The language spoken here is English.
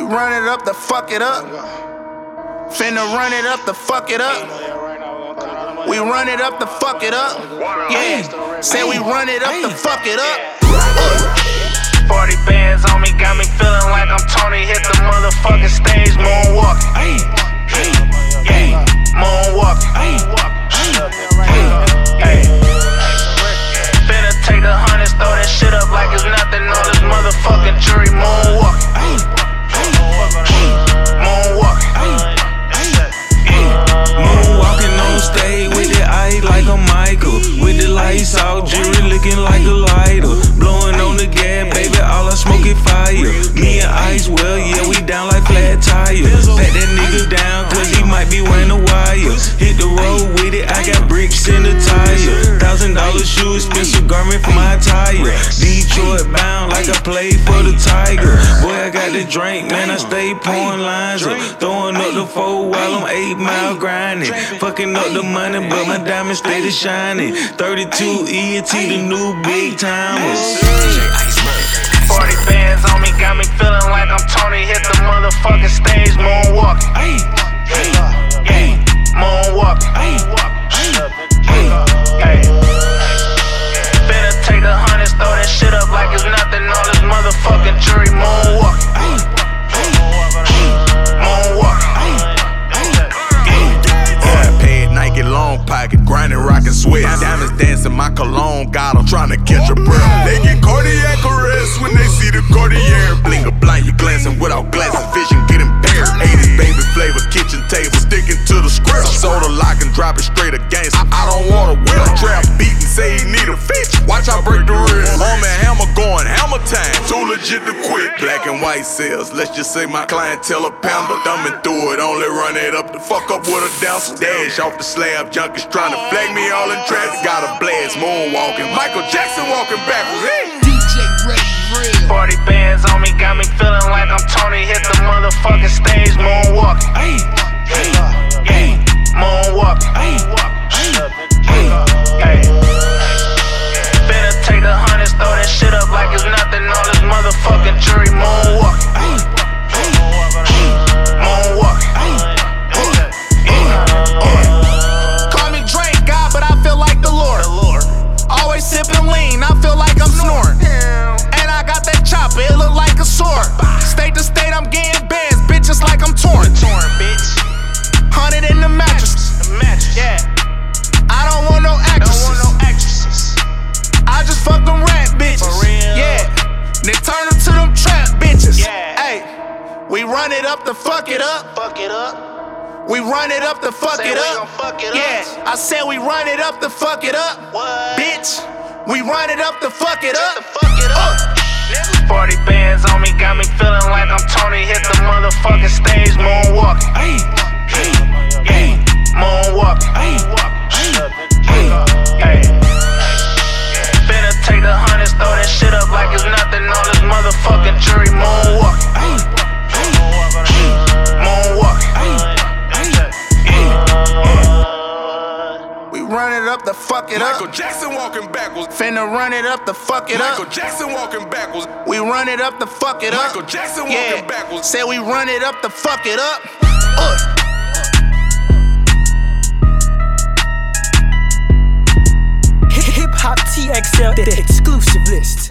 run it up to fuck it up. Finna run it up to fuck it up. We run it up to fuck it up. Yeah, say we run it up to fuck it up. 40 bands on me, got me feeling like I'm Tony. Hit the motherfucking stage, moonwalking. Yeah, moonwalking. Finna take the hundreds, throw that shit up like it's nothing on this motherfucking jury, moonwalking. Moonwalking on stage with the ice like a Michael. With the lights out, jury looking like a lighter. Blowing on the gas, baby, all I smoke is fire. Me and Ice, well, yeah, we down like flat tires. Pat that nigga down, cause he might be wearing a wire. Hit the road with it, I got bricks in the tire. $1,000 shoes, expensive garment for my attire. Detroit bound like I played for the Tiger. Boy, I got the drink, man, I stay pouring lines up. Throwing up the 4 while I'm 8 Mile grinding. Fucking up the money, but my diamonds stay to shining. 32 ENT, the new big timers. 40 bands on me, got me feeling like I'm Tony. Hit the motherfucking stage, moonwalking. Yeah, moonwalking. Finna take the hundreds, throw that shit up like it's nothing on this motherfucking jury, moonwalking. Nike long pocket, grinding, rockin' sweat. Diamonds dancing, my cologne got 'em trying to catch a breath. They get cardiac arrest when they see the Cartier. Bling a blind, you glancing without glasses, vision get impaired. 80s baby flavor, kitchen table, sticking to the script. Soda lock and drop it straight against. I don't wanna whip. Trap beatin', say he need a fix. Watch I break the wrist. Arm and hammer going hammer time. Too legit to quit. Black and white sales, let's just say my clientele a panda. Thumbing through it, only run it up to fuck up with a down. Dash off the slab, junkies trying to flag me all in traffic. Got a blast, moonwalking. Michael Jackson walking backwards. Hey. DJ Real. 40 bands on me, got me feeling like I'm Tony. Hit the motherfucking stage, moonwalking. Yeah, moonwalking. Finna take the hundreds, throw that shit up like it's nothing on this motherfucking jury, moonwalking. Call me Drake, God, but I feel like the Lord. Always sipping lean, I feel like I'm snoring. And I got that chopper, it look like a sword. State to state, I'm getting bands, bitches like I'm torn. Bitch. 100 in the mattress. Yeah. I don't want no actresses. I just fuck them rap bitches. For real? Yeah. Then turn them to them trap bitches. Yeah. Hey, we run it up to fuck it up. Fuck it up. We run it up to fuck Say it we up. gon' fuck it up. Yeah, I said we run it up to fuck it up. What? Bitch, we run it up to fuck it up. Fuck it up. 40 bands on me, got me feeling like I'm Tony. Hit the motherfucking stage, moonwalking. Yeah, moonwalking. Finna take the hundreds, throw that shit up like it's nothing on this motherfucking jury, moonwalking. We run it up to fuck it up. Michael Jackson walking backwards. Finna run it up to fuck it up. Michael Jackson walking backwards. We run it up to fuck it up. Michael Jackson walking Yeah, backwards. say we run it up to fuck it up. Hip Hop TXL, the exclusive list.